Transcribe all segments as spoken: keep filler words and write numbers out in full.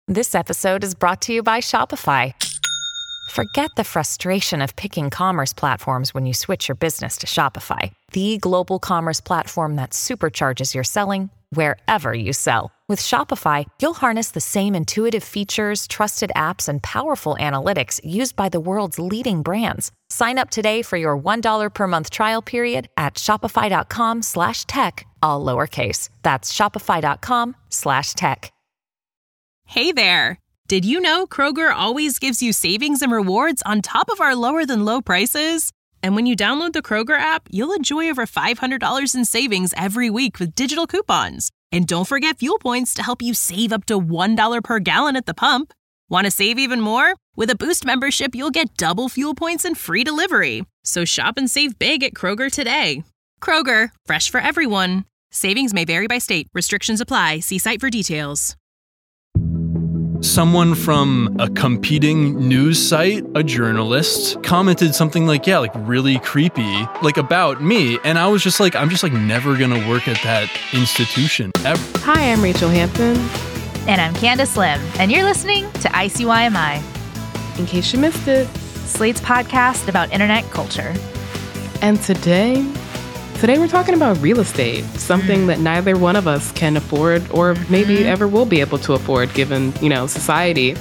This episode is brought to you by Shopify. Forget the frustration of picking commerce platforms when you switch your business to Shopify, the global commerce platform that supercharges your selling wherever you sell. With Shopify, you'll harness the same intuitive features, trusted apps, and powerful analytics used by the world's leading brands. Sign up today for your one dollar per month trial period at shopify.com slash tech, all lowercase. That's shopify.com slash tech. Hey there! Did you know Kroger always gives you savings and rewards on top of our lower-than-low prices? And when you download the Kroger app, you'll enjoy over five hundred dollars in savings every week with digital coupons. And don't forget fuel points to help you save up to one dollar per gallon at the pump. Want to save even more? With a Boost membership, you'll get double fuel points and free delivery. So shop and save big at Kroger today. Kroger, fresh for everyone. Savings may vary by state. Restrictions apply. See site for details. Someone from a competing news site, a journalist, commented something like, yeah, like really creepy, like about me. And I was just like, I'm just like never going to work at that institution ever. Hi, I'm Rachel Hampton. And I'm Candace Lim. And you're listening to I C Y M I. In case you missed it, Slate's podcast about internet culture. And today, today we're talking about real estate, something mm. that neither one of us can afford or mm-hmm. maybe ever will be able to afford given, you know, society.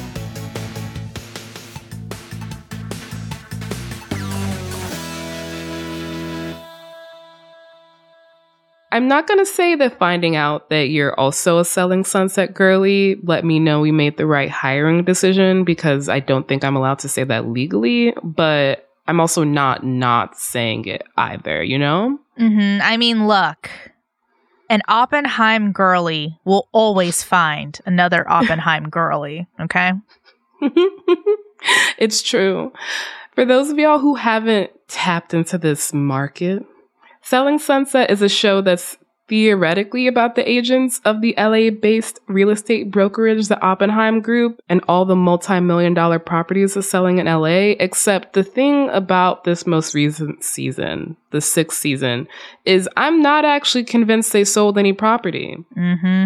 I'm not going to say that finding out that you're also a Selling Sunset girly let me know we made the right hiring decision, because I don't think I'm allowed to say that legally, but I'm also not not saying it either, you know? Mm-hmm. I mean, look, an Oppenheim girly will always find another Oppenheim girly, okay? It's true. For those of y'all who haven't tapped into this market, Selling Sunset is a show that's theoretically about the agents of the L A-based real estate brokerage, the Oppenheim Group, and all the multi-million dollar properties it's selling in L A, except the thing about this most recent season, the sixth season, is I'm not actually convinced they sold any property. Mm-hmm.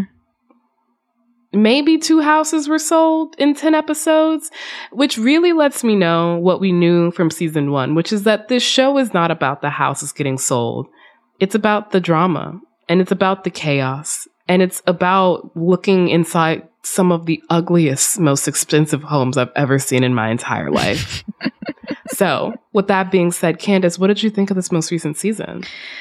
Maybe two houses were sold in ten episodes, which really lets me know what we knew from season one, which is that this show is not about the houses getting sold. It's about the drama, and it's about the chaos, and it's about looking inside some of the ugliest, most expensive homes I've ever seen in my entire life. So, with that being said, Candace, what did you think of this most recent season?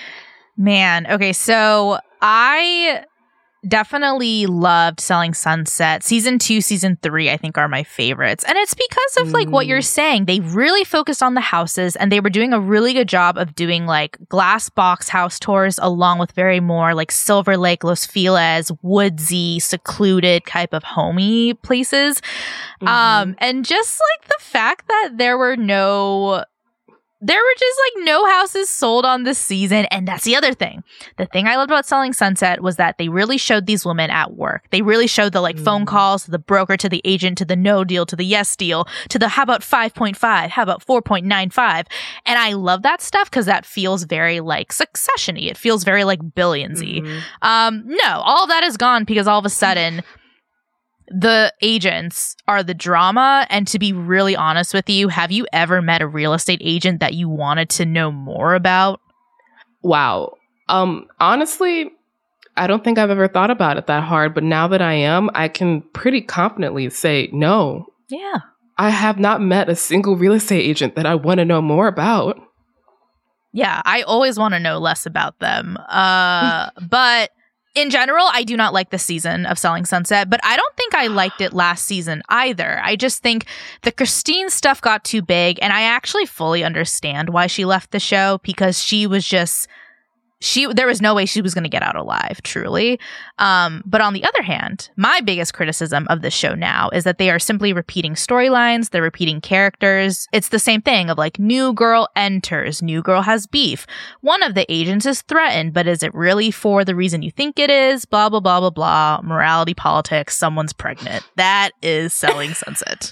Man, okay, so I definitely loved Selling Sunset. Season two, season three, I think are my favorites. And it's because of like mm. what you're saying. They really focused on the houses, and they were doing a really good job of doing like glass box house tours along with very more like Silver Lake, Los Feliz, woodsy, secluded type of homey places. Mm-hmm. Um, and just like the fact that there were no There were just like no houses sold on this season. And that's the other thing. The thing I loved about Selling Sunset was that they really showed these women at work. They really showed the like mm. phone calls to the broker, to the agent, to the no deal, to the yes deal, to the how about five point five, how about four point nine five. And I love that stuff because that feels very like Succession-y. It feels very like Billions-y. Mm-hmm. Um, no, all that is gone because all of a sudden the agents are the drama. And to be really honest with you, have you ever met a real estate agent that you wanted to know more about? Wow. Um, honestly, I don't think I've ever thought about it that hard. But now that I am, I can pretty confidently say no. Yeah. I have not met a single real estate agent that I want to know more about. Yeah, I always want to know less about them. Uh, but in general, I do not like this season of Selling Sunset, but I don't think I liked it last season either. I just think the Christine stuff got too big, and I actually fully understand why she left the show, because she was just... She there was no way she was going to get out alive, truly. Um, but on the other hand, my biggest criticism of this show now is that they are simply repeating storylines. They're repeating characters. It's the same thing of like, new girl enters, new girl has beef. One of the agents is threatened, but is it really for the reason you think it is? Blah, blah, blah, blah, blah. Morality politics. Someone's pregnant. That is Selling Sunset.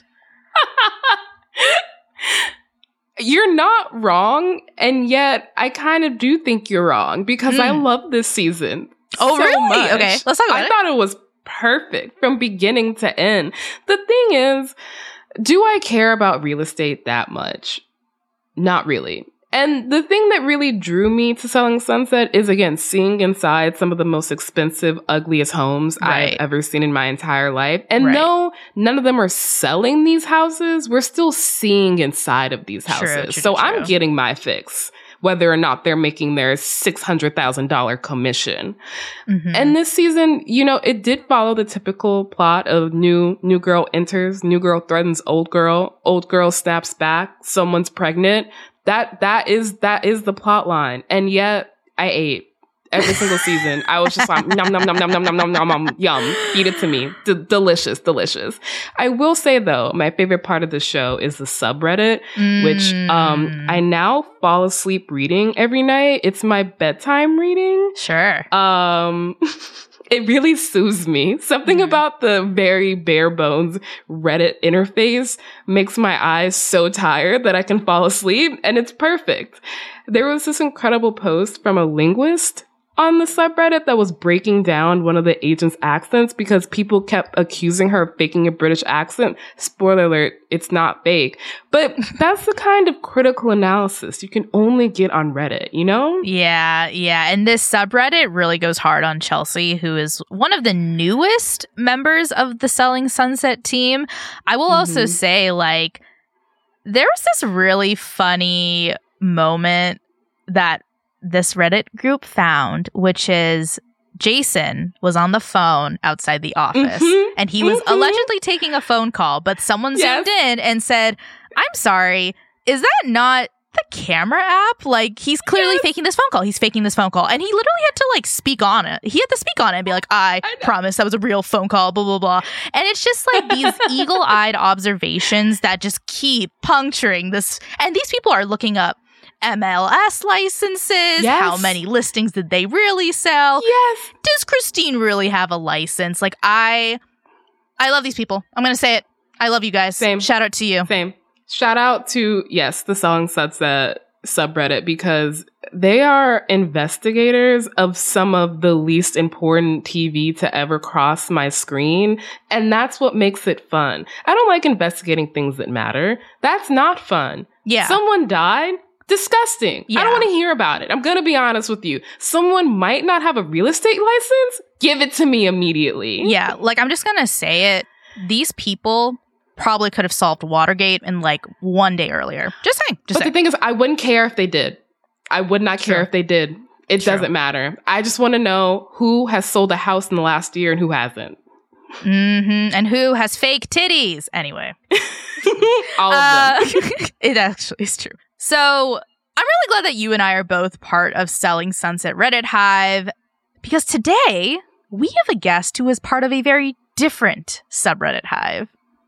You're not wrong, and yet I kind of do think you're wrong, because mm. I love this season Oh, so really? much. Okay, let's talk about I it. thought it was perfect from beginning to end. The thing is, do I care about real estate that much? Not really. And the thing that really drew me to Selling Sunset is, again, seeing inside some of the most expensive, ugliest homes Right. I've ever seen in my entire life. And Right. though none of them are selling these houses, we're still seeing inside of these True, houses. true, so true. I'm getting my fix, whether or not they're making their six hundred thousand dollars commission. Mhm. And this season, you know, it did follow the typical plot of new new girl enters, new girl threatens old girl, old girl snaps back, someone's pregnant. That that is that is the plot line. And yet I ate every single season. I was just like nom nom nom nom nom nom nom nom nom yum. Feed it to me. D- delicious, delicious. I will say though, my favorite part of the show is the subreddit, which um Mm. I now fall asleep reading every night. It's my bedtime reading. Sure. Um, it really soothes me. Something Mhm. about the very bare bones Reddit interface makes my eyes so tired that I can fall asleep, and it's perfect. There was this incredible post from a linguist on the subreddit that was breaking down one of the agent's accents because people kept accusing her of faking a British accent. Spoiler alert, it's not fake. But that's the kind of critical analysis you can only get on Reddit, you know? Yeah, yeah. And this subreddit really goes hard on Chelsea, who is one of the newest members of the Selling Sunset team. I will also Mhm. say, like, there was this really funny moment that this Reddit group found, which is Jason was on the phone outside the office Mhm, and he was mhm. allegedly taking a phone call, but someone Yes. zoomed in and said, "I'm sorry, is that not the camera app? Like, he's clearly Yes. faking this phone call. He's faking this phone call." And he literally had to like speak on it. He had to speak on it and be like, I, I know. promise that was a real phone call, blah, blah, blah. And it's just like these eagle-eyed observations that just keep puncturing this. And these people are looking up M L S licenses. Yes. How many listings did they really sell? Yes. Does Christine really have a license? Like, I, I love these people. I'm going to say it. I love you guys. Same. Shout out to you. Same. Shout out to, yes, the Selling Sunset subreddit because they are investigators of some of the least important T V to ever cross my screen. And that's what makes it fun. I don't like investigating things that matter. That's not fun. Yeah. Someone died. Disgusting. Yeah. I don't want to hear about it. I'm going to be honest with you. Someone might not have a real estate license. Give it to me immediately. Yeah, like I'm just gonna say it. These people probably could have solved Watergate in like one day earlier. Just saying. Just But the saying. thing is, I wouldn't care if they did. I would not care True. if they did. It True. doesn't matter. I just want to know who has sold a house in the last year and who hasn't. Mm-hmm. And who has fake titties? Anyway, All of Uh, them. it actually is true. So I'm really glad that you and I are both part of Selling Sunset Reddit Hive because today we have a guest who is part of a very different subreddit hive.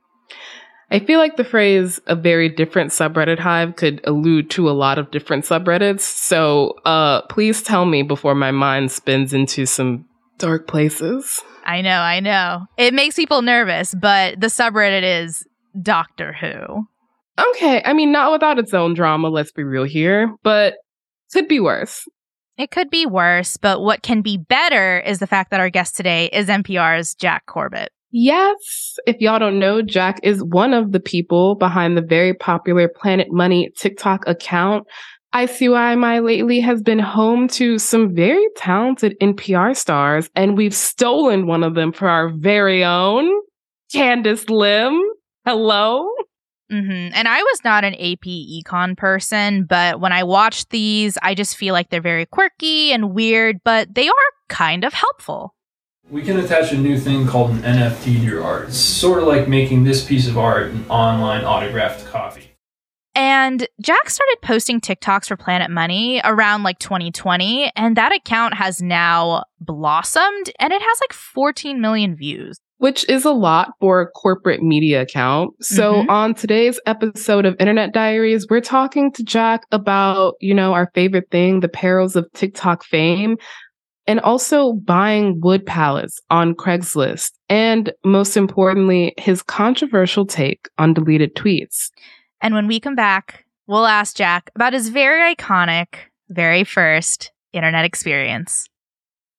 I feel like the phrase "a very different subreddit hive" could allude to a lot of different subreddits. So uh, please tell me before my mind spins into some dark places. I know, I know. It makes people nervous, but the subreddit is Doctor Who. Okay, I mean, not without its own drama, let's be real here, but could be worse. It could be worse, but what can be better is the fact that our guest today is N P R's Jack Corbett. Yes, if y'all don't know, Jack is one of the people behind the very popular Planet Money TikTok account. I C Y My lately has been home to some very talented N P R stars, and we've stolen one of them for our very own Candace Lim. Hello. Mm-hmm. And I was not an A P econ person, but when I watched these, I just feel like they're very quirky and weird, but they are kind of helpful. We can attach a new thing called an N F T to your art. It's sort of like making this piece of art an online autographed copy. And Jack started posting TikToks for Planet Money around like twenty twenty, and that account has now blossomed, and it has like fourteen million views. Which is a lot for a corporate media account. So Mhm. on today's episode of Internet Diaries, we're talking to Jack about, you know, our favorite thing, the perils of TikTok fame, and also buying wood pallets on Craigslist. And most importantly, his controversial take on deleted tweets. And when we come back, we'll ask Jack about his very iconic, very first internet experience.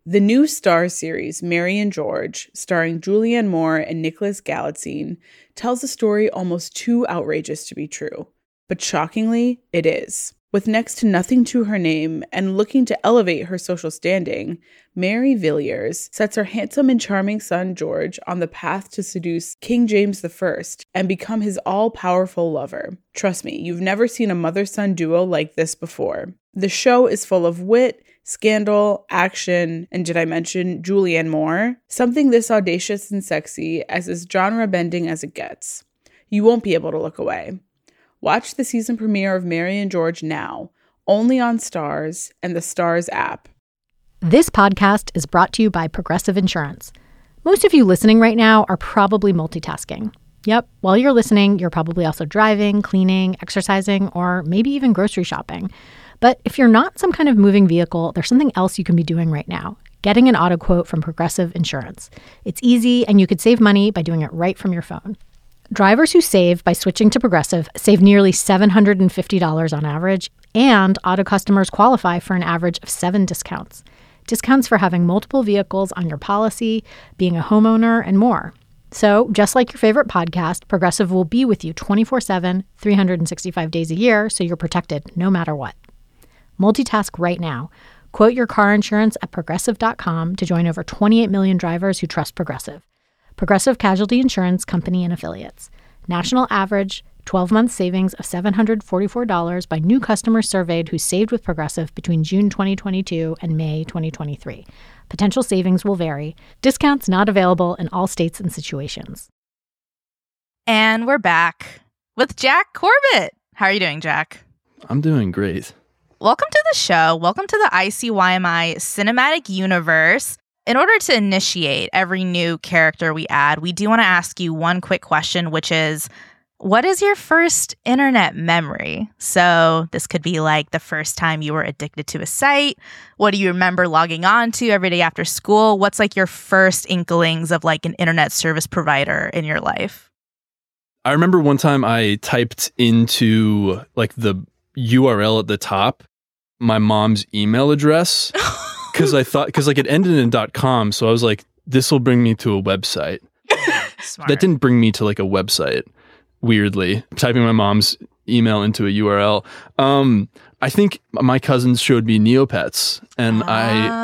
The new Starz series, Mary and George, starring Julianne Moore and Nicholas Galitzine, tells a story almost too outrageous to be true. But shockingly, it is. With next to nothing to her name and looking to elevate her social standing, Mary Villiers sets her handsome and charming son George on the path to seduce King James the First and become his all-powerful lover. Trust me, you've never seen a mother-son duo like this before. The show is full of wit, scandal, action, and did I mention Julianne Moore? Something this audacious and sexy as is genre-bending as it gets. You won't be able to look away. Watch the season premiere of Mary and George now, only on Starz and the Starz app. This podcast is brought to you by Progressive Insurance. Most of you listening right now are probably multitasking. Yep, while you're listening, you're probably also driving, cleaning, exercising, or maybe even grocery shopping. But if you're not some kind of moving vehicle, there's something else you can be doing right now. Getting an auto quote from Progressive Insurance. It's easy, and you could save money by doing it right from your phone. Drivers who save by switching to Progressive save nearly seven hundred fifty dollars on average, and auto customers qualify for an average of seven discounts. Discounts for having multiple vehicles on your policy, being a homeowner, and more. So, just like your favorite podcast, Progressive will be with you twenty-four seven, three hundred sixty-five days a year, so you're protected no matter what. Multitask right now. Quote your car insurance at Progressive dot com to join over twenty-eight million drivers who trust Progressive. Progressive Casualty Insurance Company and Affiliates. National average twelve-month savings of seven hundred forty-four dollars by new customers surveyed who saved with Progressive between June twenty twenty-two and May twenty twenty-three. Potential savings will vary. Discounts not available in all states and situations. And we're back with Jack Corbett. How are you doing, Jack? I'm doing great. Welcome to the show. Welcome to the I C Y M I cinematic universe. In order to initiate every new character we add, we do want to ask you one quick question, which is, what is your first internet memory? So this could be like the first time you were addicted to a site. What do you remember logging on to every day after school? What's like your first inklings of like an internet service provider in your life? I remember one time I typed into like the U R L at the top, my mom's email address, because I thought, because like it ended in .com. So I was like, this will bring me to a website. Smart. That didn't bring me to like a website. Weirdly, typing my mom's email into a U R L. Um, I think my cousins showed me Neopets, and oh,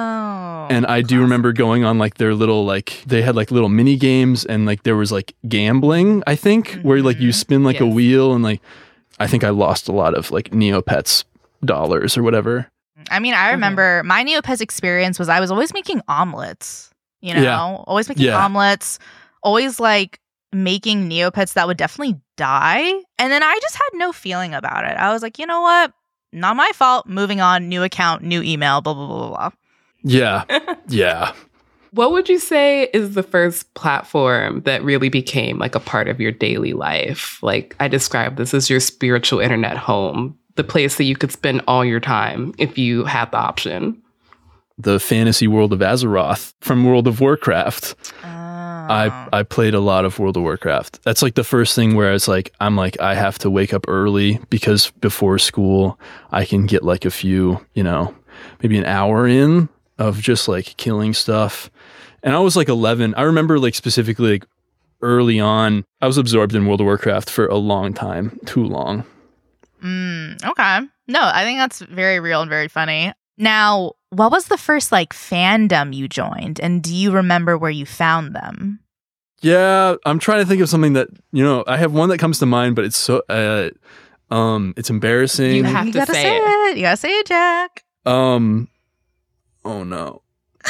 I and I do remember going on like their little like they had like little mini games, and like there was like gambling. I think mm-hmm. where like you spin like yes. a wheel, and like I think I lost a lot of like Neopets dollars or whatever. I mean, I remember okay. my Neopets experience was I was always making omelets. You know, yeah. always making yeah. omelets. Always like making Neopets that would definitely die. And then I just had no feeling about it. I was like, you know what? Not my fault. Moving on. New account, new email, blah, blah, blah, blah, blah. Yeah. Yeah. What would you say is the first platform that really became like a part of your daily life? Like I described this as your spiritual internet home, the place that you could spend all your time if you had the option. The fantasy world of Azeroth from World of Warcraft. Uh. I, I played a lot of World of Warcraft. That's like the first thing where it's like, I'm like, I have to wake up early because before school, I can get like a few, you know, maybe an hour in of just like killing stuff. And I was like eleven. I remember like specifically like early on, I was absorbed in World of Warcraft for a long time, too long. Mm, okay. No, I think that's very real and very funny. Now, what was the first like fandom you joined, and do you remember where you found them? Yeah, I'm trying to think of something that, you know, I have one that comes to mind, but it's so uh, um it's embarrassing. You have you to gotta say, say it. it. You gotta say it, Jack. Um oh no.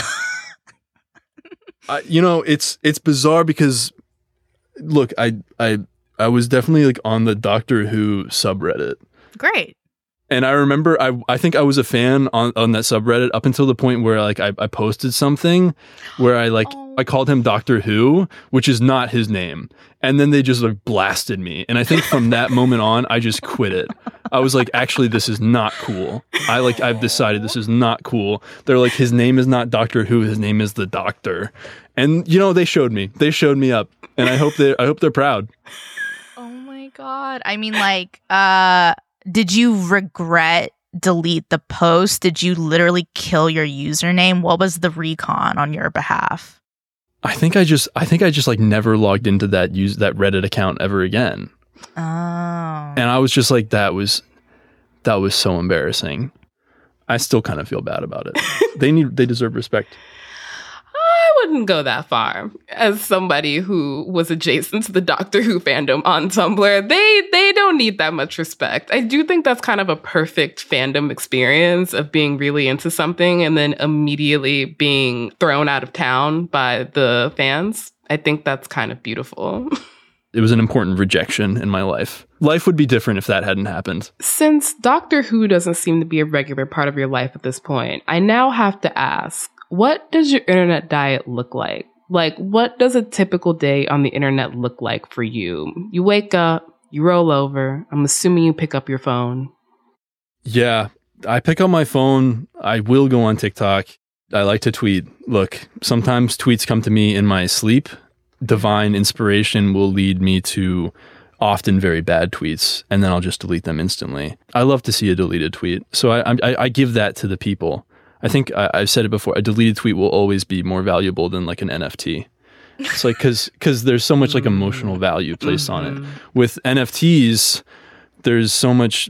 I, you know, it's it's bizarre because look, I I I was definitely like on the Doctor Who subreddit. Great. And I remember, I I think I was a fan on, on that subreddit up until the point where like I, I posted something where I like oh. I called him Doctor Who, which is not his name, and then they just like blasted me. And I think from that moment on, I just quit it. I was like, actually, this is not cool. I like I've decided this is not cool. They're like, his name is not Doctor Who, his name is the Doctor. And you know, they showed me, they showed me up, and I hope they I hope they're proud. Oh my God! I mean, like, uh. Did you regret delete the post? Did you literally kill your username? What was the recon on your behalf? I think I just, I think I just like never logged into that use that Reddit account ever again. Oh. And I was just like, that was, that was so embarrassing. I still kind of feel bad about it. They need, they deserve respect. I wouldn't go that far. As somebody who was adjacent to the Doctor Who fandom on Tumblr, they they don't need that much respect. I do think that's kind of a perfect fandom experience of being really into something and then immediately being thrown out of town by the fans. I think that's kind of beautiful. It was an important rejection in my life. Life would be different if that hadn't happened. Since Doctor Who doesn't seem to be a regular part of your life at this point, I now have to ask, what does your internet diet look like? Like, what does a typical day on the internet look like for you? You wake up, you roll over. I'm assuming you pick up your phone. Yeah, I pick up my phone. I will go on TikTok. I like to tweet. Look, sometimes tweets come to me in my sleep. Divine inspiration will lead me to often very bad tweets, and then I'll just delete them instantly. I love to see a deleted tweet. So I, I, I give that to the people. I think I, I've said it before, a deleted tweet will always be more valuable than like an N F T. It's like, cause, cause there's so much like emotional value placed on it. With N F Ts, there's so much,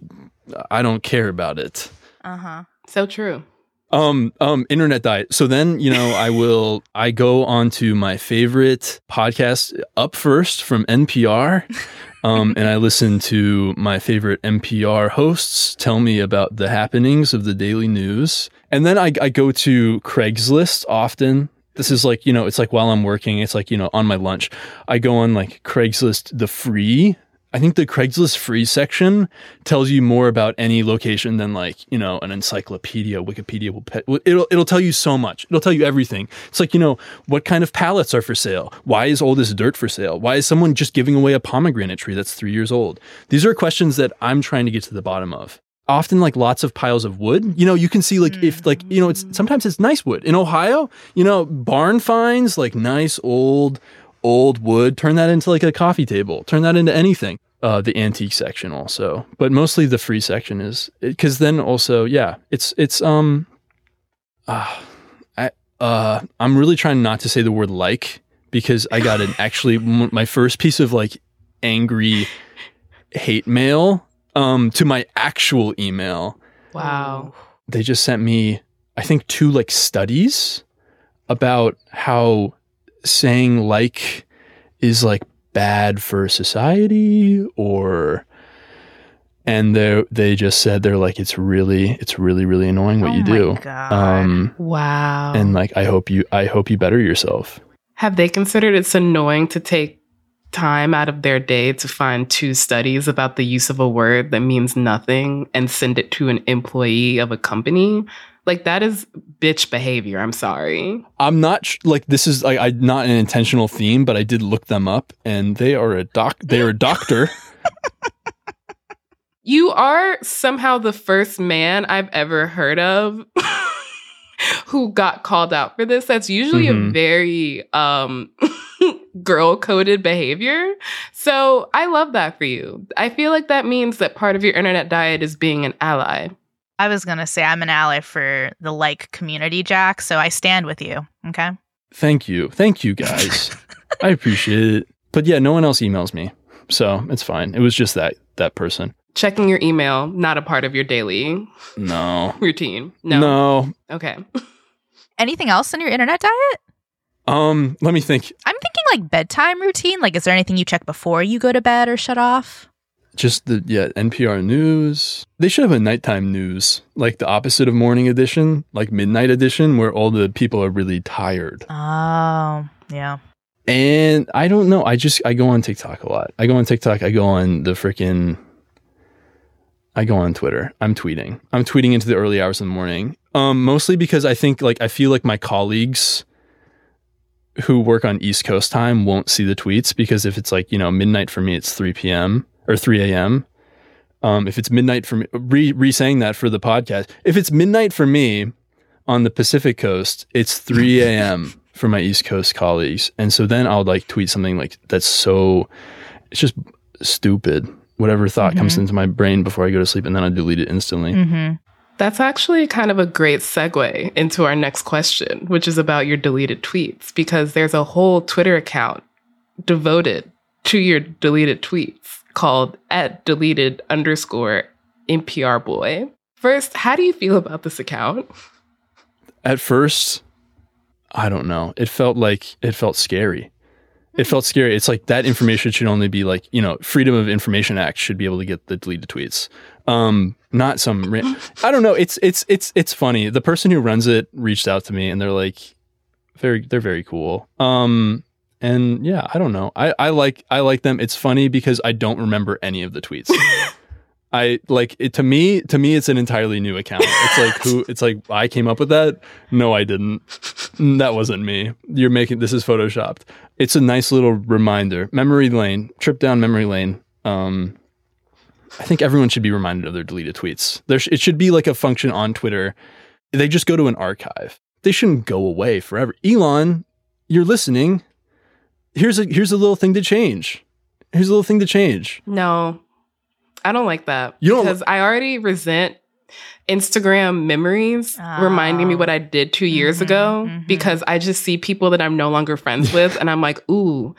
I don't care about it. Uh-huh. So true. Um, um, internet diet. So then, you know, I will, I go on to my favorite podcast, Up First from N P R. Um, and I listen to my favorite N P R hosts tell me about the happenings of the daily news. And then I, I go to Craigslist often. This is like, you know, it's like while I'm working, it's like, you know, on my lunch, I go on like Craigslist, the free. I think the Craigslist free section tells you more about any location than like, you know, an encyclopedia, Wikipedia will pet. It'll, it'll tell you so much. It'll tell you everything. It's like, you know, what kind of pallets are for sale? Why is all this dirt for sale? Why is someone just giving away a pomegranate tree that's three years old? These are questions that I'm trying to get to the bottom of. Often like lots of piles of wood. You know, you can see like mm. if like, you know, it's sometimes it's nice wood. In Ohio, you know, barn finds, like nice old old wood, turn that into like a coffee table, turn that into anything. Uh, the antique section also, but mostly the free section is, because then also, yeah, it's, it's, um, uh, I, uh, I'm really trying not to say the word like, because I got an actually, my first piece of like angry hate mail, um, to my actual email. Wow. They just sent me, I think, two like studies about how saying like is like bad for society, or and they they just said they're like it's really it's really really annoying what oh you do. God. Um Wow. and like I hope you I hope you better yourself. Have they considered it's annoying to take time out of their day to find two studies about the use of a word that means nothing and send it to an employee of a company? Like, that is bitch behavior. I'm sorry. I'm not sh- like this is like I not an intentional theme, but I did look them up, and they are a doc. They are a doctor. You are somehow the first man I've ever heard of who got called out for this. That's usually mm-hmm. a very um, girl-coded behavior. So I love that for you. I feel like that means that part of your internet diet is being an ally. I was going to say I'm an ally for the like community, Jack, so I stand with you, okay? Thank you. Thank you, guys. I appreciate it. But yeah, no one else emails me, so it's fine. It was just that that person. Checking your email, not a part of your daily no routine. No. No. Okay. Anything else in your internet diet? Um, let me think. I'm thinking like bedtime routine. Like, is there anything you check before you go to bed or shut off? Just the, yeah, N P R news. They should have a nighttime news, like the opposite of morning edition, like midnight edition, where all the people are really tired. Oh, yeah. And I don't know. I just, I go on TikTok a lot. I go on TikTok. I go on the freaking, I go on Twitter. I'm tweeting. I'm tweeting into the early hours of the morning. Um, mostly because I think like, I feel like my colleagues who work on East Coast time won't see the tweets, because if it's like, you know, midnight for me, it's three p.m. or three a.m. Um, if it's midnight for me, re, re-saying that for the podcast, if it's midnight for me on the Pacific Coast, it's three a.m. for my East Coast colleagues. And so then I'll like tweet something like that's so, it's just stupid. Whatever thought mm-hmm. comes into my brain before I go to sleep, and then I delete it instantly. Mm-hmm. That's actually kind of a great segue into our next question, which is about your deleted tweets, because there's a whole Twitter account devoted to your deleted tweets called at deleted underscore N P R boy. First, how do you feel about this account? At first, I don't know. It felt like it felt scary. It felt scary. It's like that information should only be like, you know, Freedom of Information Act should be able to get the deleted tweets. Um, not some, ra- I don't know. It's, it's, it's, it's funny. The person who runs it reached out to me and they're like, very, they're very cool. Um, and yeah, I don't know. I, I like, I like them. It's funny because I don't remember any of the tweets. I like it to me, to me, it's an entirely new account. It's like who, it's like I came up with that. No, I didn't. That wasn't me. You're making, this is photoshopped. It's a nice little reminder. Memory lane, trip down memory lane. Um, I think everyone should be reminded of their deleted tweets. There, sh- it should be like a function on Twitter. They just go to an archive. They shouldn't go away forever. Elon, you're listening. Here's a, here's a little thing to change. Here's a little thing to change. No. I don't like that you don't because I already resent Instagram memories oh. reminding me what I did two years mm-hmm, ago mm-hmm. because I just see people that I'm no longer friends with and I'm like, ooh,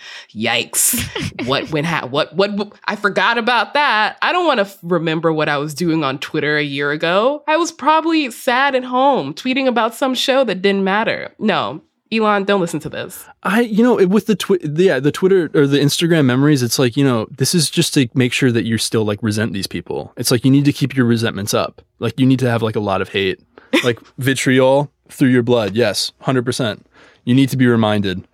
yikes. what went ha- what, what what I forgot about that. I don't want to f- remember what I was doing on Twitter a year ago. I was probably sad at home tweeting about some show that didn't matter. No. Elon, don't listen to this. I, you know, with the twi- yeah, the Twitter or the Instagram memories, it's like, you know, this is just to make sure that you still like resent these people. It's like you need to keep your resentments up. Like you need to have like a lot of hate, like vitriol through your blood. Yes, one hundred percent. You need to be reminded.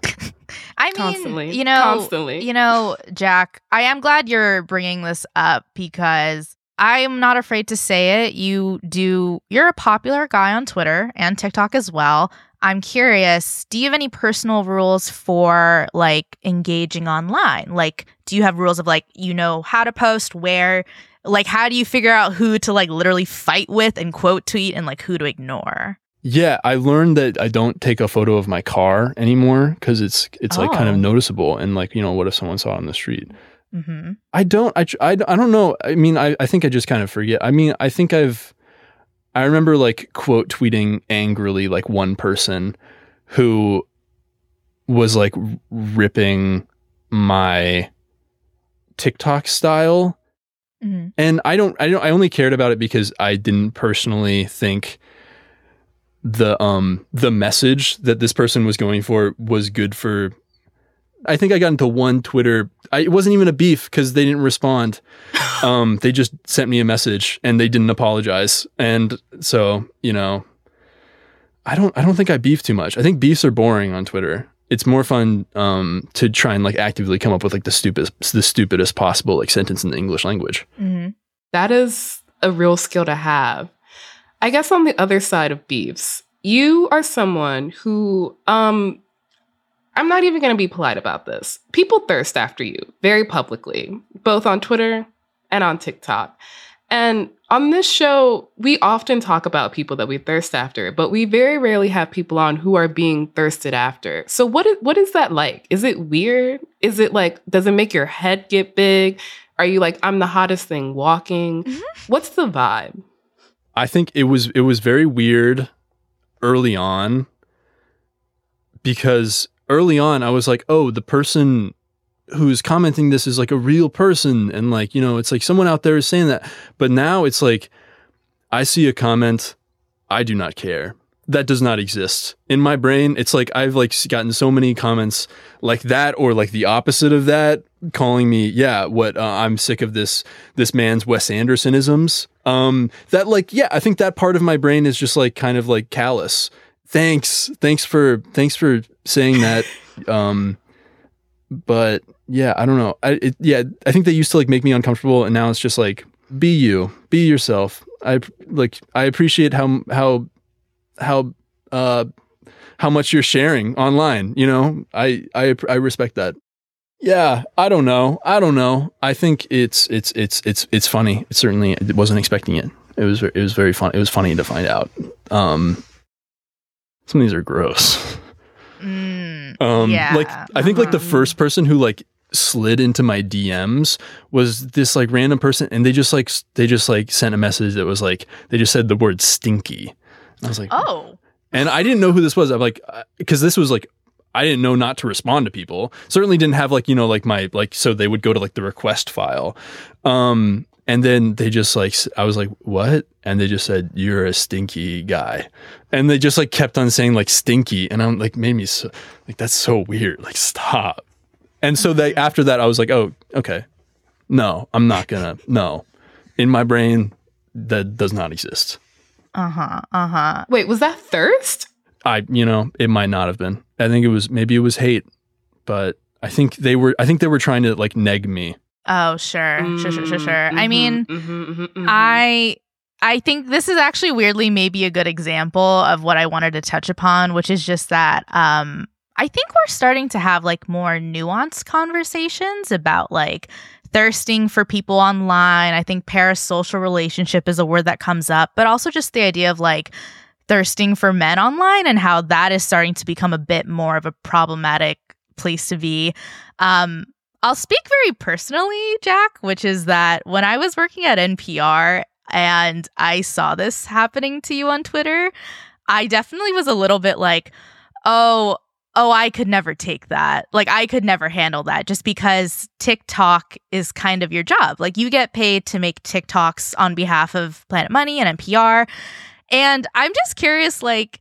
I mean, Constantly. you know, Constantly. you know, Jack, I am glad you're bringing this up because I'm not afraid to say it. You do, you're a popular guy on Twitter and TikTok as well. I'm curious, do you have any personal rules for like engaging online? Like, do you have rules of like, you know, how to post, where, like, how do you figure out who to like literally fight with and quote tweet and like who to ignore? Yeah, I learned that I don't take a photo of my car anymore because it's it's Oh. like kind of noticeable. And like, you know, what if someone saw it on the street? Mm-hmm. I don't, I, I, I don't know. I mean, I, I think I just kind of forget. I mean, I think I've, I remember like quote tweeting angrily like one person who was like ripping my TikTok style. Mm-hmm. And I don't, I don't, I only cared about it because I didn't personally think the, um, the message that this person was going for was good for, I think I got into one Twitter. I, it wasn't even a beef because they didn't respond. Um, they just sent me a message and they didn't apologize. And so, you know, I don't, I don't think I beef too much. I think beefs are boring on Twitter. It's more fun um, to try and like actively come up with like the stupidest, the stupidest possible like sentence in the English language. Mm-hmm. That is a real skill to have. I guess on the other side of beefs, you are someone who, um, I'm not even going to be polite about this. People thirst after you very publicly, both on Twitter and on TikTok. And on this show, we often talk about people that we thirst after, but we very rarely have people on who are being thirsted after. So what is, what is that like? Is it weird? Is it like, does it make your head get big? Are you like, I'm the hottest thing walking? Mm-hmm. What's the vibe? I think it was, it was very weird early on because early on, I was like, oh, the person who's commenting this is like a real person. And like, you know, it's like someone out there is saying that. But now it's like, I see a comment, I do not care. That does not exist. In my brain, it's like I've like gotten so many comments like that or like the opposite of that, calling me, yeah, what, uh, I'm sick of this, this man's Wes Andersonisms. Um, that like, yeah, I think that part of my brain is just like kind of like callous. Thanks. Thanks for, thanks for saying that. Um, but yeah, I don't know. I, it, yeah, I think they used to like make me uncomfortable and now it's just like, be you, be yourself. I like, I appreciate how, how, how, uh, how much you're sharing online. You know, I, I, I respect that. Yeah. I don't know. I don't know. I think it's, it's, it's, it's, it's funny. It certainly I wasn't expecting it. It was, it was very fun. It was funny to find out. Um, Some of these are gross. Mm, um, yeah. Like, I think like the first person who like slid into my D Ms was this like random person, and they just like they just like sent a message that was like they just said the word stinky. And I was like, oh, and I didn't know who this was. I'm like, because this was like I didn't know not to respond to people. Certainly didn't have like you know like my like so they would go to like the request file, um, and then they just like I was like what, and they just said you're a stinky guy, and they just like kept on saying like stinky, and I'm like made me so, like that's so weird. Like stop. And so they, after that, I was like, oh, okay. No, I'm not going to. No. In my brain, that does not exist. Uh-huh. Uh-huh. Wait, was that thirst? I, you know, it might not have been. I think it was, maybe it was hate, but I think they were, I think they were trying to like neg me. Oh, sure. Mm, sure, sure, sure, sure. Mm-hmm, I mean, mm-hmm, mm-hmm, mm-hmm. I... I think this is actually weirdly maybe a good example of what I wanted to touch upon, which is just that um, I think we're starting to have like more nuanced conversations about like thirsting for people online. I think parasocial relationship is a word that comes up, but also just the idea of like thirsting for men online and how that is starting to become a bit more of a problematic place to be. Um, I'll speak very personally, Jack, which is that when I was working at N P R and I saw this happening to you on Twitter, I definitely was a little bit like, oh, oh, I could never take that. Like, I could never handle that just because TikTok is kind of your job. Like, you get paid to make TikToks on behalf of Planet Money and N P R. And I'm just curious, like,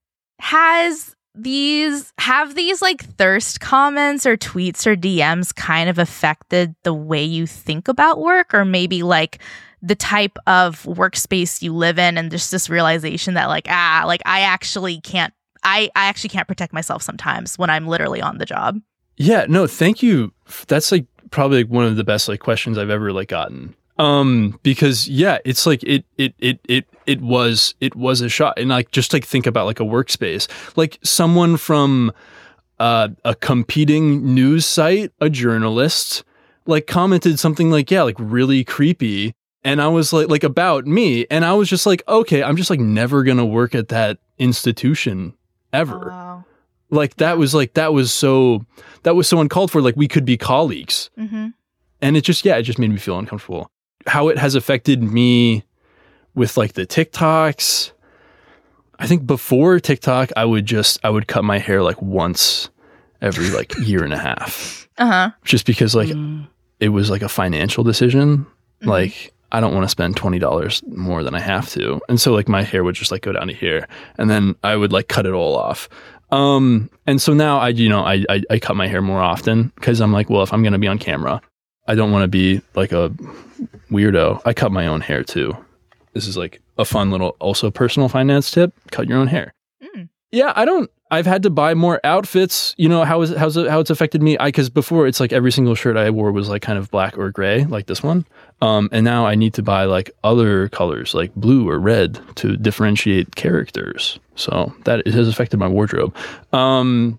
has these, have these, like, thirst comments or tweets or D Ms kind of affected the way you think about work, or maybe, like, the type of workspace you live in, and just this realization that, like, ah, like, I actually can't I, I actually can't protect myself sometimes when I'm literally on the job. Yeah, no, thank you. That's like probably like one of the best like questions I've ever like gotten. Um, because yeah, it's like it it it it it was it was a shot. And like just like think about like a workspace. Like someone from uh, a competing news site, a journalist, like commented something like, yeah, like really creepy. And I was like like about me. And I was just like, okay, I'm just like never gonna work at that institution ever. Oh, wow. Like that was like that was so that was so uncalled for. Like we could be colleagues. Mm-hmm. And it just yeah it just made me feel uncomfortable. How it has affected me with like the TikToks, I think before TikTok I would just I would cut my hair like once every like year and a half. Uh-huh. Just because like mm. it was like a financial decision. Mm-hmm. Like I don't want to spend twenty dollars more than I have to. And so like my hair would just like go down to here, and then I would like cut it all off. Um, and so now I, you know, I, I, I cut my hair more often because I'm like, well, if I'm going to be on camera, I don't want to be like a weirdo. I cut my own hair too. This is like a fun little also personal finance tip. Cut your own hair. Mm. Yeah. I don't, I've had to buy more outfits. You know, how is it, how's it, how it's affected me? I, cause before it's like every single shirt I wore was like kind of black or gray, like this one. Um, and now I need to buy like other colors like blue or red to differentiate characters. So that it has affected my wardrobe. Um,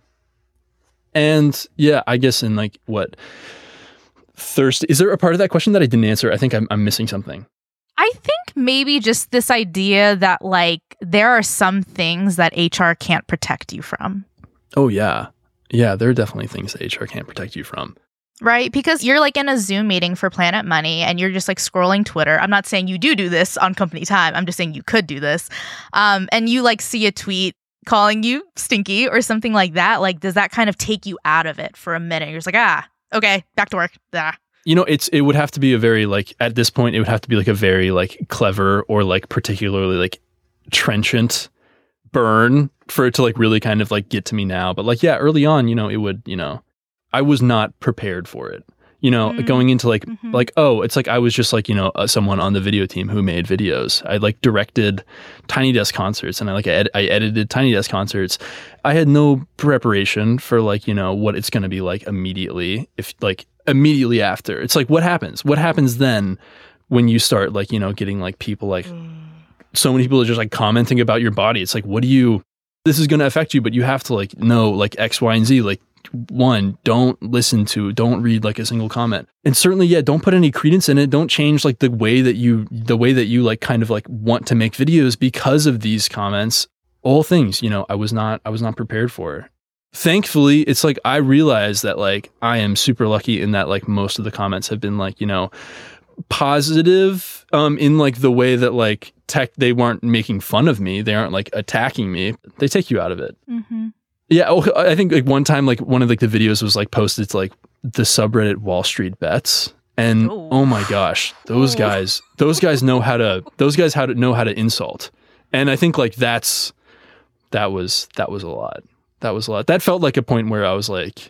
and yeah, I guess in like what thirst, is there a part of that question that I didn't answer? I think I'm, I'm missing something. I think maybe just this idea that like there are some things that H R can't protect you from. Oh yeah. Yeah, there are definitely things that H R can't protect you from. Right? Because you're like in a Zoom meeting for Planet Money and you're just like scrolling Twitter. I'm not saying you do do this on company time. I'm just saying you could do this. Um, and you like see a tweet calling you stinky or something like that. Like, does that kind of take you out of it for a minute? You're just like, ah, okay, back to work. Ah. You know, it's it would have to be a very like at this point it would have to be like a very like clever or like particularly like trenchant burn for it to like really kind of like get to me now. But like yeah, early on, you know, it would, you know, I was not prepared for it. You know, mm-hmm. going into like mm-hmm. like oh, it's like I was just like, you know, uh, someone on the video team who made videos. I like directed Tiny Desk concerts and I like I, ed- I edited Tiny Desk concerts. I had no preparation for like, you know, what it's going to be like immediately if like immediately after. It's like what happens? What happens then when you start like, you know, getting like people like mm. so many people are just like commenting about your body. It's like, what do you this is going to affect you, but you have to like know like X, Y, and Z. Like one, don't listen to, don't read like a single comment. And certainly, yeah, don't put any credence in it. Don't change like the way that you, the way that you like kind of like want to make videos because of these comments. All things, you know, I was not, I was not prepared for. thankfully, it's like I realize that like I am super lucky in that like most of the comments have been like, you know, positive um, in like the way that like tech, they weren't making fun of me. They aren't like attacking me. They take you out of it. Mm-hmm. Yeah. Oh, I think like one time, like one of like the videos was like posted to like the subreddit Wall Street Bets. And Ooh. oh my gosh, those Ooh. guys, those guys know how to, those guys how to know how to insult. And I think like that's, that was, that was a lot. That was a lot. That felt like a point where I was like,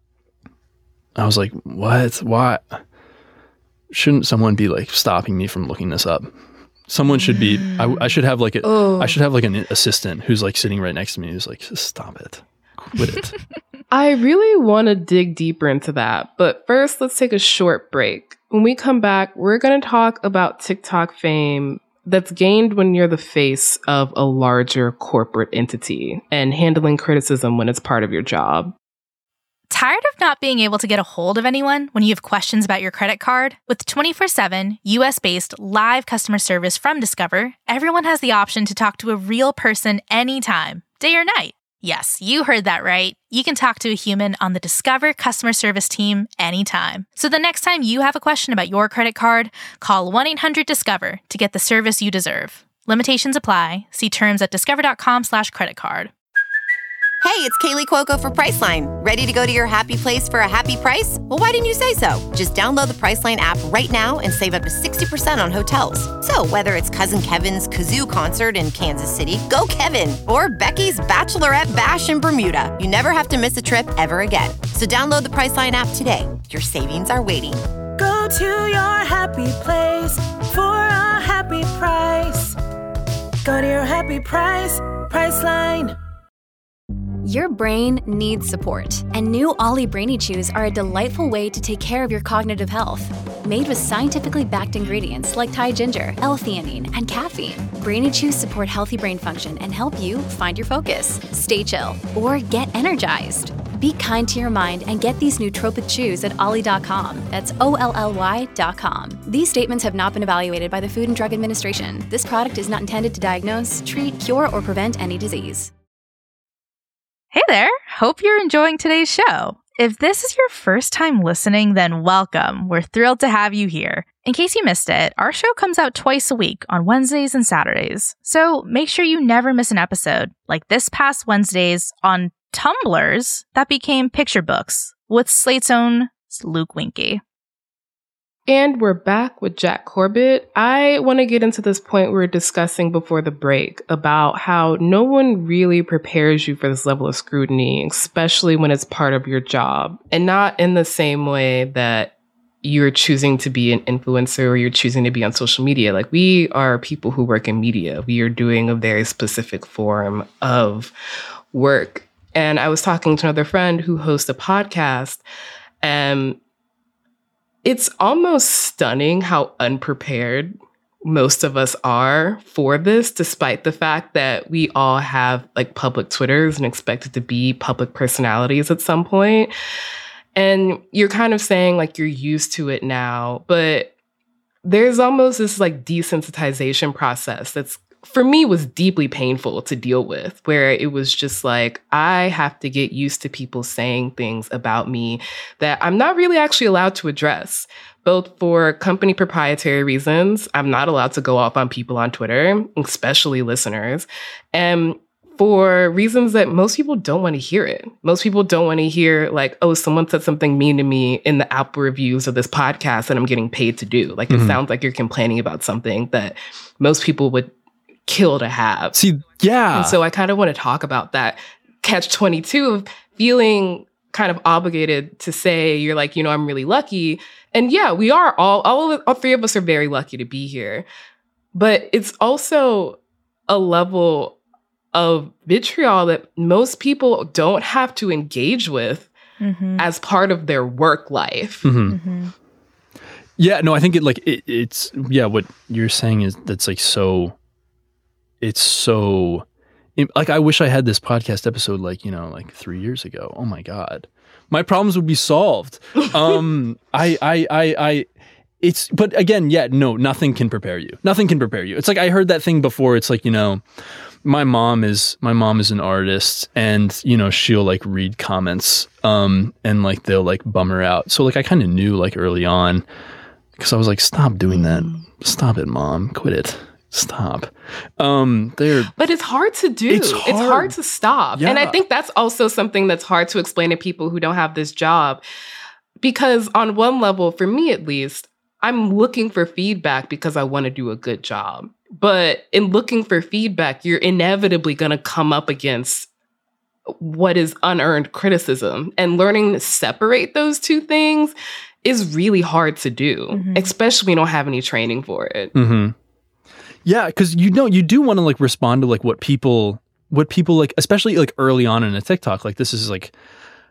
I was like, what? Why? Shouldn't someone be like stopping me from looking this up? Someone should be, I, I should have like a, Oh. I should have like an assistant who's like sitting right next to me who's like, stop it. Quit it. I really want to dig deeper into that, but first let's take a short break. When we come back, we're going to talk about TikTok fame that's gained when you're the face of a larger corporate entity and handling criticism when it's part of your job. Tired of not being able to get a hold of anyone when you have questions about your credit card? With twenty-four seven, U S-based live customer service from Discover, everyone has the option to talk to a real person anytime, day or night. Yes, you heard that right. You can talk to a human on the Discover customer service team anytime. So the next time you have a question about your credit card, call one eight hundred discover to get the service you deserve. Limitations apply. See terms at discover.com slash credit card. Hey, it's Kaylee Cuoco for Priceline. Ready to go to your happy place for a happy price? Well, why didn't you say so? Just download the Priceline app right now and save up to sixty percent on hotels. So whether it's Cousin Kevin's Kazoo Concert in Kansas City, go Kevin, or Becky's Bachelorette Bash in Bermuda, you never have to miss a trip ever again. So download the Priceline app today. Your savings are waiting. Go to your happy place for a happy price. Go to your happy price, Priceline. Your brain needs support, and new Ollie Brainy Chews are a delightful way to take care of your cognitive health. Made with scientifically backed ingredients like Thai ginger, L-theanine, and caffeine, Brainy Chews support healthy brain function and help you find your focus, stay chill, or get energized. Be kind to your mind and get these nootropic chews at ollie dot com. That's O L L Y dot com. These statements have not been evaluated by the Food and Drug Administration. This product is not intended to diagnose, treat, cure, or prevent any disease. Hey there! Hope you're enjoying today's show. If this is your first time listening, then welcome. We're thrilled to have you here. In case you missed it, our show comes out twice a week on Wednesdays and Saturdays. So make sure you never miss an episode, like this past Wednesdays on Tumblrs that became picture books with Slate's own Luke Winkie. And we're back with Jack Corbett. I want to get into this point we were discussing before the break about how no one really prepares you for this level of scrutiny, especially when it's part of your job, and not in the same way that you're choosing to be an influencer or you're choosing to be on social media. Like, we are people who work in media. We are doing a very specific form of work. And I was talking to another friend who hosts a podcast, and it's almost stunning how unprepared most of us are for this, despite the fact that we all have like public Twitters and expected to be public personalities at some point. And you're kind of saying like you're used to it now, but there's almost this like desensitization process that's, for me, was deeply painful to deal with, where it was just like, I have to get used to people saying things about me that I'm not really actually allowed to address, both for company proprietary reasons. I'm not allowed to go off on people on Twitter, especially listeners, and for reasons that most people don't want to hear it. Most people don't want to hear like, oh, someone said something mean to me in the Apple reviews of this podcast that I'm getting paid to do. Like, mm-hmm. It sounds like you're complaining about something that most people would kill to have. See, yeah. And so I kind of want to talk about that catch twenty-two of feeling kind of obligated to say, you're like, you know, I'm really lucky. And yeah, we are all, all, of, all three of us are very lucky to be here. But it's also a level of vitriol that most people don't have to engage with mm-hmm. as part of their work life. Mm-hmm. Mm-hmm. Yeah, no, I think it like, it, it's, yeah, what you're saying is that's like so... It's so, like, I wish I had this podcast episode, like, you know, like three years ago. Oh my God. My problems would be solved. Um, I, I, I, I, it's, but again, yeah, no, nothing can prepare you. Nothing can prepare you. It's like, I heard that thing before. It's like, you know, my mom is, my mom is an artist, and, you know, she'll like read comments, um, and like, they'll like bum her out. So like, I kind of knew like early on, because I was like, stop doing that. Stop it, mom. Quit it. Stop. Um, they're, but it's hard to do. It's hard, it's hard to stop. Yeah. And I think that's also something that's hard to explain to people who don't have this job. Because on one level, for me at least, I'm looking for feedback because I want to do a good job. But in looking for feedback, you're inevitably going to come up against what is unearned criticism. And learning to separate those two things is really hard to do, mm-hmm. especially when you don't have any training for it. Mm-hmm. Yeah, because you know, you do want to like respond to like what people, what people like, especially like early on in a TikTok, like this is like,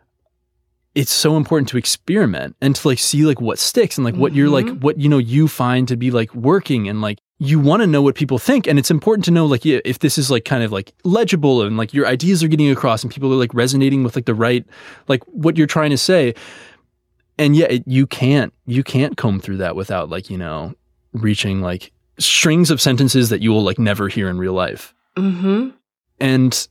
it's so important to experiment and to like see like what sticks and like what mm-hmm. you're like, what, you know, you find to be like working, and like you want to know what people think. And it's important to know like if this is like kind of like legible and like your ideas are getting across and people are like resonating with like the right, like what you're trying to say. And yeah, it, you can't, you can't comb through that without like, you know, reaching like strings of sentences that you will like never hear in real life. Mm-hmm. And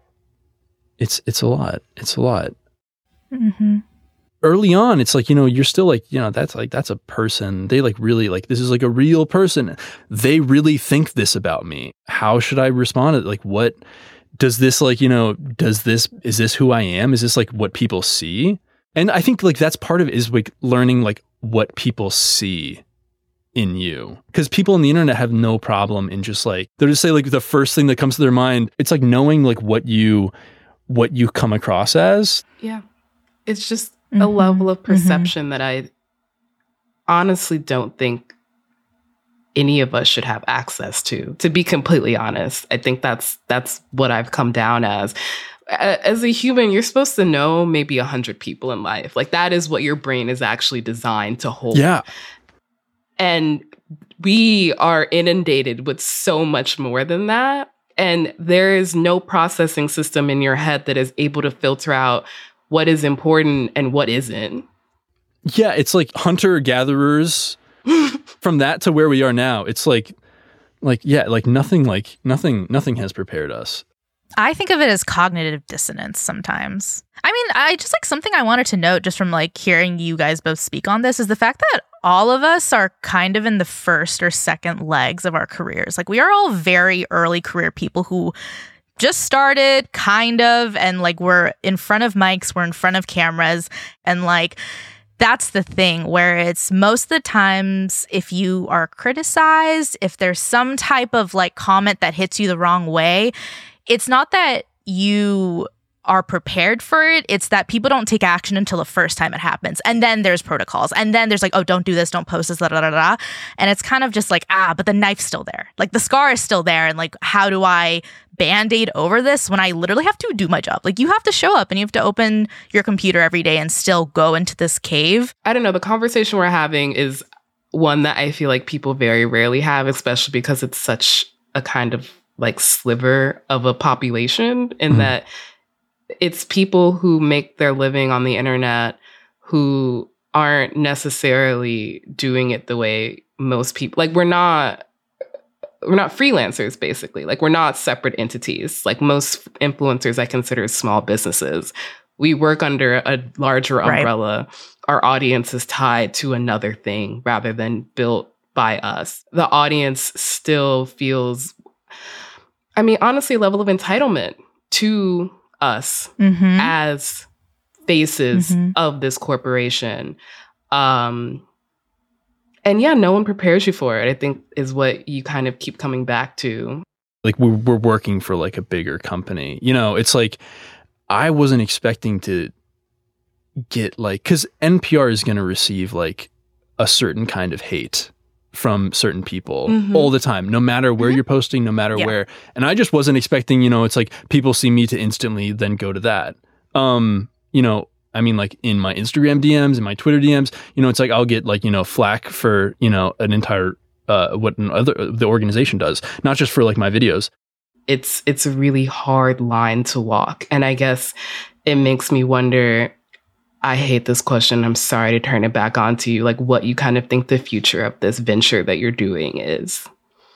it's, it's a lot. It's a lot. Mm-hmm. Early on, it's like, you know, you're still like, you know, that's like, that's a person. They like really like, this is like a real person. They really think this about me. How should I respond to it? Like, what does this like, you know, does this, is this who I am? Is this like what people see? And I think like that's part of it, is like learning like what people see in you. Because people on the internet have no problem in just like, they'll just say like the first thing that comes to their mind. It's like knowing like what you, what you come across as. Yeah. It's just mm-hmm. a level of perception mm-hmm. that I honestly don't think any of us should have access to, to be completely honest. I think that's that's what I've come down as. As a human, you're supposed to know maybe a hundred people in life. Like that is what your brain is actually designed to hold. Yeah. And we are inundated with so much more than that. And there is no processing system in your head that is able to filter out what is important and what isn't. Yeah, it's like hunter-gatherers from that to where we are now. It's like, like, yeah, like nothing, like nothing, nothing has prepared us. I think of it as cognitive dissonance sometimes. I mean, I just like something I wanted to note just from like hearing you guys both speak on this is the fact that all of us are kind of in the first or second legs of our careers. Like we are all very early career people who just started kind of, and like we're in front of mics, we're in front of cameras, and like that's the thing where it's most of the times if you are criticized, if there's some type of like comment that hits you the wrong way, it's not that you are prepared for it. It's that people don't take action until the first time it happens. And then there's protocols. And then there's like, oh, don't do this, don't post this, da da da da. And it's kind of just like, ah, but the knife's still there. Like the scar is still there. And like, how do I band-aid over this when I literally have to do my job? Like you have to show up and you have to open your computer every day and still go into this cave. I don't know. The conversation we're having is one that I feel like people very rarely have, especially because it's such a kind of like sliver of a population in mm-hmm. that it's people who make their living on the internet who aren't necessarily doing it the way most people, like we're not, we're not freelancers basically. Like we're not separate entities. Like most influencers I consider small businesses. We work under a larger umbrella. Right. Our audience is tied to another thing rather than built by us. The audience still feels, I mean, honestly, a level of entitlement to us mm-hmm. as faces mm-hmm. of this corporation. Um, and yeah, no one prepares you for it, I think is what you kind of keep coming back to. Like we're, we're working for like a bigger company. You know, it's like, I wasn't expecting to get like, because N P R is going to receive like a certain kind of hate from certain people mm-hmm. all the time, no matter where mm-hmm. you're posting, no matter yeah. where. And I just wasn't expecting, you know, it's like people see me to instantly then go to that. Um, you know, I mean, like in my Instagram D Ms and my Twitter D Ms, you know, it's like I'll get like, you know, flack for, you know, an entire, uh, what other, the organization does, not just for like my videos. It's, it's a really hard line to walk. And I guess it makes me wonder, I hate this question. I'm sorry to turn it back on to you. Like, what you kind of think the future of this venture that you're doing is.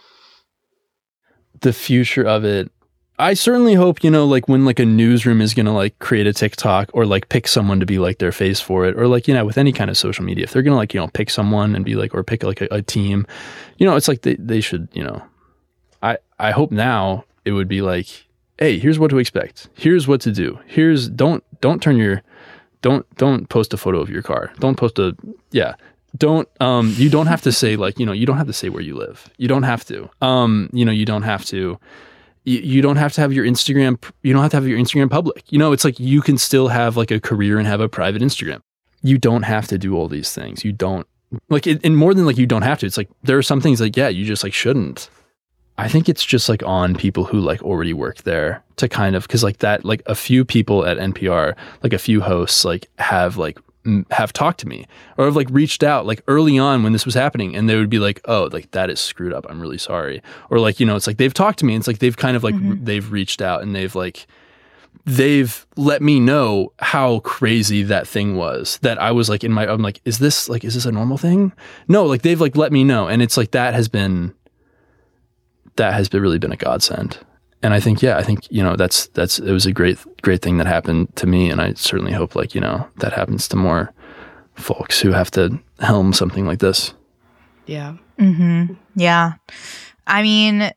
The future of it, I certainly hope, you know, like when like a newsroom is going to like create a TikTok or like pick someone to be like their face for it, or like, you know, with any kind of social media, if they're going to like, you know, pick someone and be like, or pick like a, a team, you know, it's like they, they should, you know, I, I hope now it would be like, hey, here's what to expect. Here's what to do. Here's, don't, don't turn your, don't, don't post a photo of your car. Don't post a, yeah. Don't, um, you don't have to say like, you know, you don't have to say where you live. You don't have to, um, you know, you don't have to, you, you don't have to have your Instagram, you don't have to have your Instagram public. You know, it's like you can still have like a career and have a private Instagram. You don't have to do all these things. You don't, like, it, and more than like you don't have to, it's like there are some things like, yeah, you just like shouldn't. I think it's just like on people who like already work there to kind of, cause like that, like a few people at N P R, like a few hosts like have like, have talked to me or have like reached out like early on when this was happening, and they would be like, oh, like that is screwed up, I'm really sorry. Or like, you know, it's like they've talked to me and it's like they've kind of like mm-hmm. they've reached out and they've like they've let me know how crazy that thing was, that I was like in my, I'm like, is this like, is this a normal thing? No, like they've like let me know, and it's like that has been that has been really been a godsend. And I think, yeah, I think, you know, that's, that's, it was a great, great thing that happened to me. And I certainly hope like, you know, that happens to more folks who have to helm something like this. Yeah. Mm-hmm. Yeah. I mean,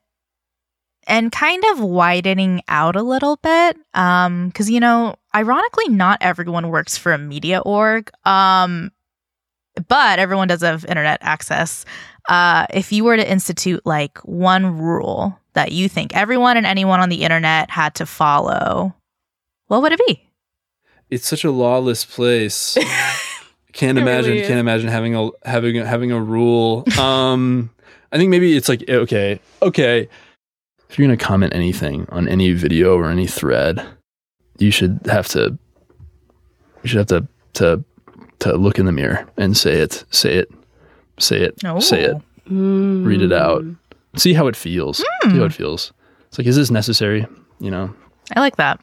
and kind of widening out a little bit. Um, cause you know, ironically, not everyone works for a media org. Um, but everyone does have internet access. Uh, if you were to institute like one rule that you think everyone and anyone on the internet had to follow, what would it be? It's such a lawless place. Can't imagine. Really can't imagine having a having a, having a rule. Um, I think maybe it's like okay, okay. If you're gonna comment anything on any video or any thread, you should have to. You should have to to to look in the mirror and say it. Say it. Say it. Oh. Say it. Mm. Read it out. See how it feels. Mm. See how it feels. It's like, is this necessary? You know? I like that.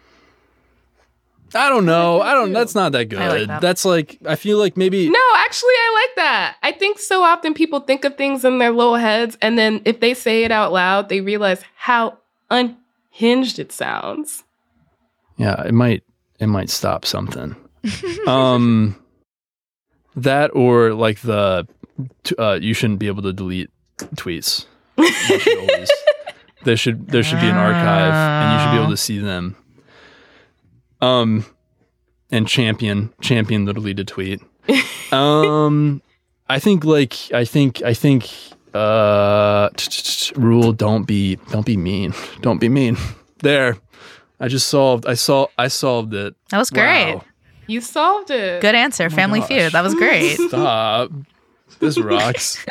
I don't know. I don't, that's not that good. Like that. That's like, I feel like maybe. No, actually, I like that. I think so often people think of things in their little heads, and then if they say it out loud, they realize how unhinged it sounds. Yeah, it might, it might stop something. um, that or like the, uh, you shouldn't be able to delete tweets. Should always, there should there should be an archive, and you should be able to see them. Um, and champion champion the deleted tweet. Um, I think like I think I think uh rule don't be don't be mean don't be mean. There, I just solved I saw I solved it. That was great. Wow. You solved it. Good answer. Oh Family gosh. Feud. That was great. Stop. This rocks.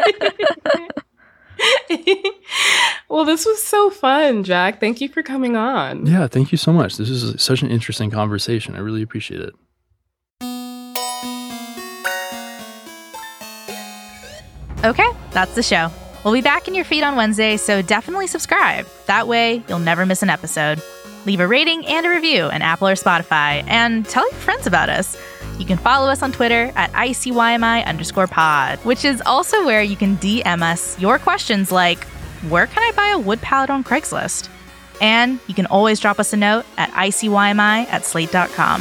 Well, this was so fun, Jack. Thank you for coming on. Yeah, thank you so much. This is such an interesting conversation. I really appreciate it. Okay, that's the show. We'll be back in your feed on Wednesday, so definitely subscribe. That way, you'll never miss an episode. Leave a rating and a review on Apple or Spotify, and tell your friends about us. You can follow us on Twitter at I C Y M I underscore pod, which is also where you can D M us your questions like, where can I buy a wood pallet on Craigslist? And you can always drop us a note at I C Y M I at slate dot com.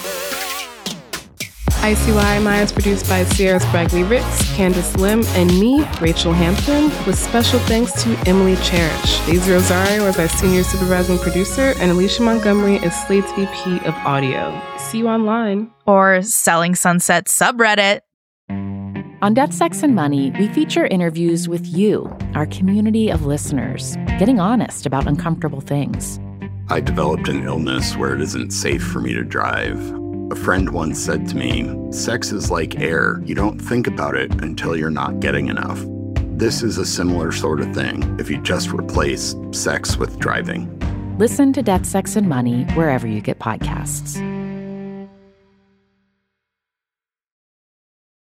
I C Y M I is produced by Sierra Spragley Ricks, Candace Lim, and me, Rachel Hampton, with special thanks to Emily Cherish. Daisy Rosario is our senior supervising producer, and Alicia Montgomery is Slate's V P of audio. See you online. Or Selling Sunset subreddit. On Death, Sex, and Money, we feature interviews with you, our community of listeners, getting honest about uncomfortable things. I developed an illness where it isn't safe for me to drive. A friend once said to me, sex is like air. You don't think about it until you're not getting enough. This is a similar sort of thing if you just replace sex with driving. Listen to Death, Sex, and Money wherever you get podcasts.